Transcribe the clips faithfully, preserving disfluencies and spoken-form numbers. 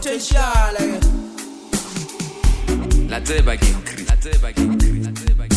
potential. La teba che increase, la teba che increase, la teba che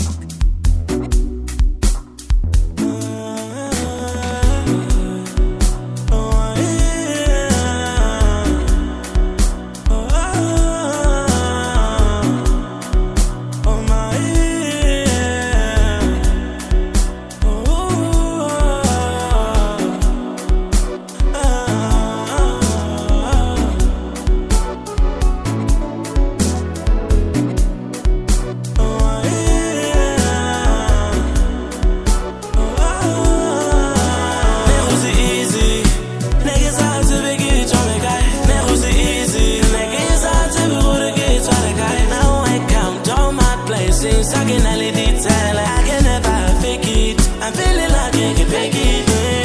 since I can only detail, I can never fake it. I'm feeling like I can fake it.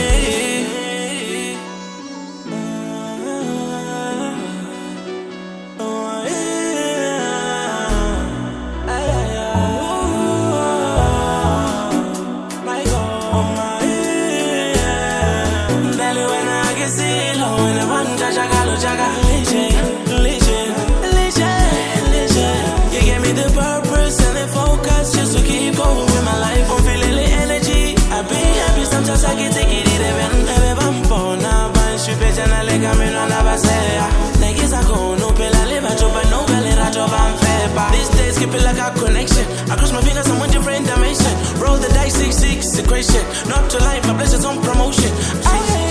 Just to keep going with my life, I'm feeling the energy. I've been happy, sometimes I can take it even. Every bump now, but she bitch and I like I'm in on a base. Niggas are going no pill, I live at you, but no belly, I drop, I'm fair. These days, keep it like a connection. I cross my fingers, I'm on different dimension. Roll the dice, six, six, equation. Not to life, my blessings on promotion. I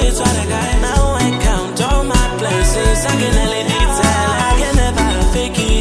I can only detail, I can never fake it.